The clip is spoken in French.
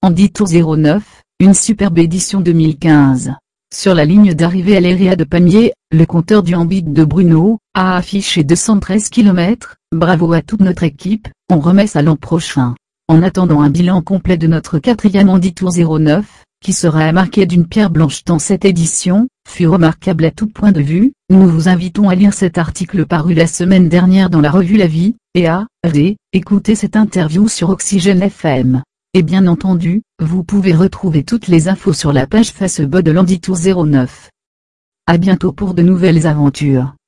Andy Tour 09, une superbe édition 2015. Sur la ligne d'arrivée à l'Héréa de Pamiers, le compteur du Hambic de Bruno a affiché 213 km. Bravo à toute notre équipe, on remet ça l'an prochain. En attendant un bilan complet de notre quatrième Andy Tour 09, qui sera marqué d'une pierre blanche tant cette édition fut remarquable à tout point de vue, nous vous invitons à lire cet article paru la semaine dernière dans la revue La Vie, et à écouter cette interview sur Oxygène FM. Et bien entendu, vous pouvez retrouver toutes les infos sur la page Facebook de l'Andy Tour 09. À bientôt pour de nouvelles aventures.